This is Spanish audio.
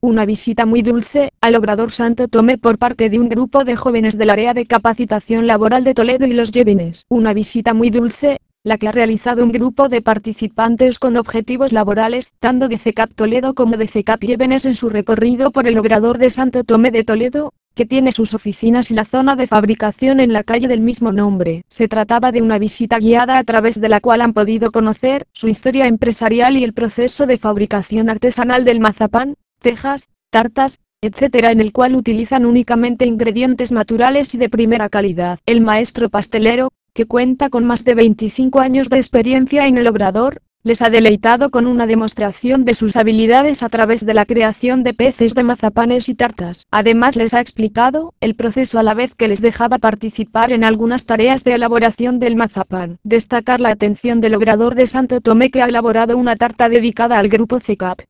Una visita muy dulce al Obrador Santo Tomé por parte de un grupo de jóvenes del área de capacitación laboral de Toledo y Los Llévenes. Una visita muy dulce, la que ha realizado un grupo de participantes con objetivos laborales, tanto de CECAP Toledo como de CECAP Llévenes en su recorrido por el Obrador de Santo Tomé de Toledo, que tiene sus oficinas y la zona de fabricación en la calle del mismo nombre. Se trataba de una visita guiada a través de la cual han podido conocer su historia empresarial y el proceso de fabricación artesanal del mazapán, cejas, tartas, etcétera, en el cual utilizan únicamente ingredientes naturales y de primera calidad. El maestro pastelero, que cuenta con más de 25 años de experiencia en el Obrador, les ha deleitado con una demostración de sus habilidades a través de la creación de peces de mazapanes y tartas. Además les ha explicado el proceso a la vez que les dejaba participar en algunas tareas de elaboración del mazapán. Destacar la atención del Obrador de Santo Tomé, que ha elaborado una tarta dedicada al grupo CECAP.